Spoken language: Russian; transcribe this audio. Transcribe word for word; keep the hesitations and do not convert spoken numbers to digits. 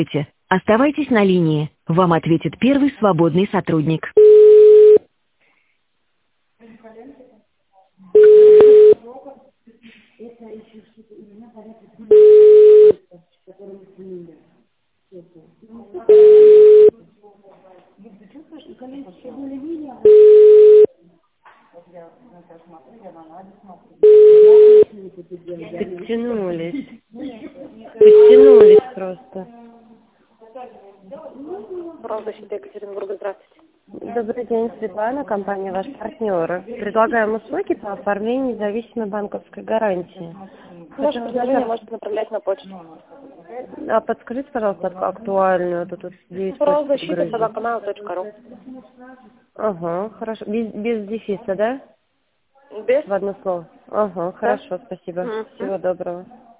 Оставайтесь на линии. Вам ответит первый свободный сотрудник. Подтянулись. Подтянулись просто. Правда-щита Екатеринбурга, здравствуйте. Добрый день, Светлана, компания «Ваш партнер». Предлагаем услуги по оформлению независимой банковской гарантии. Ваше предложение можете направлять на почту. А подскажите, пожалуйста, актуальную, тут вот девять Правозащита собака mail точка ру. Ага, хорошо. Без, без дефиса, да? Без? В одно слово. Ага, хорошо, спасибо. Мгм. Всего доброго.